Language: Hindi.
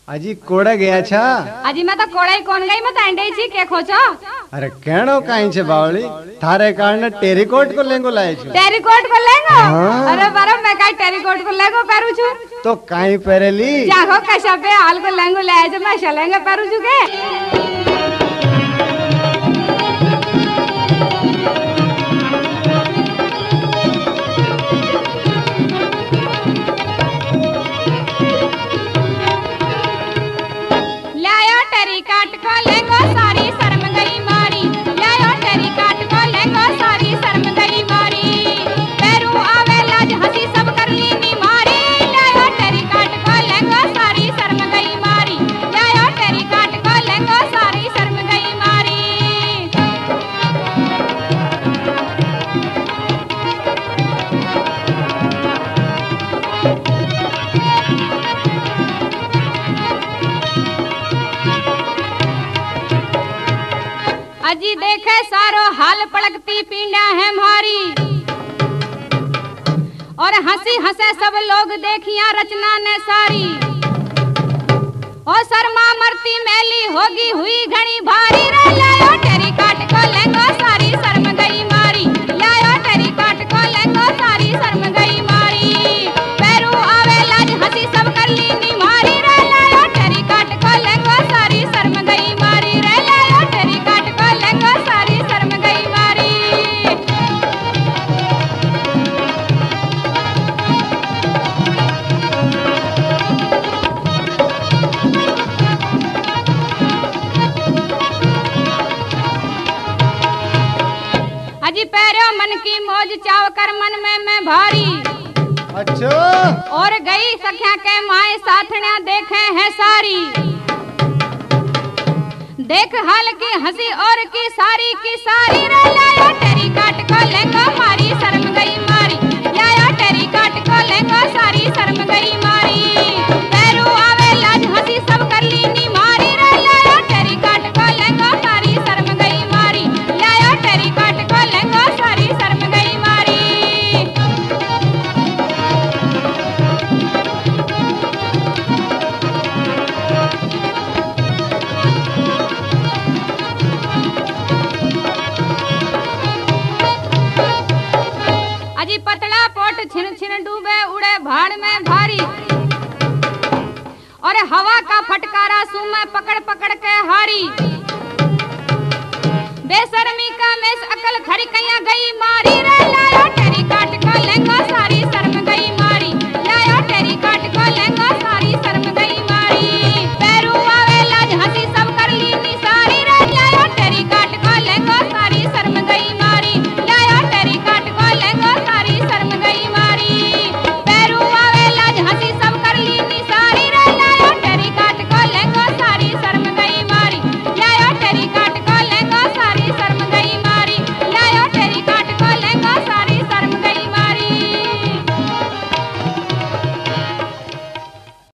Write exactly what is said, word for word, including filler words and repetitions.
अजी कोड़े गया छा? अजी मैं तो कोड़े कौन गई, मैं तांडे छी के खोचो। अरे कहनो काई छे बावली, थारे कारण टेरिकोट को लेंगो लाए छे। टेरिकोट को लेंगो? हाँ। अरे बारो मैं काई टेरिकोट को लेंगो पेरू छु। तो काई पहरेली? जागो कशा पे हाल को लेंगो लाए छे, मैं शलेंगे पेरू छु के। अजी देखे सारो हाल पलकती पीड़ा है मारी, और हंसी हंसे सब लोग देखिया रचना ने सारी। ओ शर्मा मरती मैली होगी हुई घनी भारी, रे लायो टेरी काट को लेंगो सारी शर्म गई मारी, लायो टेरी काट को लेंगो सारी शर्म गई मारी। पैरू आवे लाज हंसी सब कर ली नी मारी, रे लायो टेरी काट को लेंगो सारी शर्म गई मारी, रे लायो टेरी काट को लेंगो सारी शर्म गई मारी। अजी पैरो मन की मौज चाव कर मन में मैं भारी। अच्छा। और गई सख्या के माए साथण्या देखे है सारी, देख हाल की हंसी और की सारी की सारी, रे लायो टेरी काट को लेंगो मारी शर्म गई मारी, लायो टेरी काट को लेंगो सारी शर्म गई मारी। पैरू आवे लाज हंसी सब कर ली नी मारी, रे लायो टेरी काट को लेंगो सारी शर्म गई मारी, लायो टेरी काट को लेंगो सारी शर्म गई मारी। अजी पतला पोट छिन छिन डूबे उड़े भाड़ में भारी, और हवा का फटकारा सुमे पकड़ पकड़ के हारी। बेशर्मी का मेस अकल खरी कैया गई मारी, रे लायो टेरी काट को लेंगो सारी।